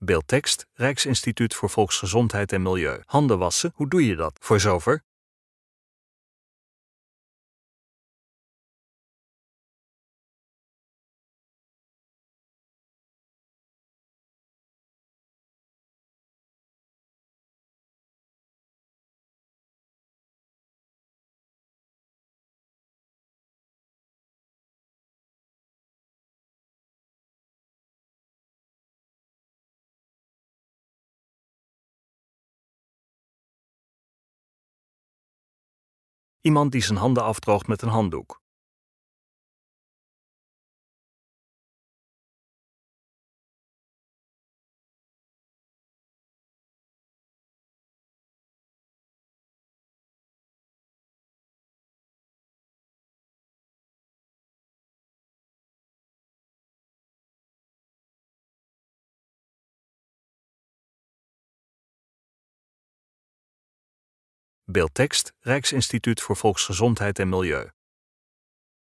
Beeldtekst, Rijksinstituut voor Volksgezondheid en Milieu. Handen wassen, hoe doe je dat? Voor zover. Iemand die zijn handen afdroogt met een handdoek. Beeldtekst, Rijksinstituut voor Volksgezondheid en Milieu.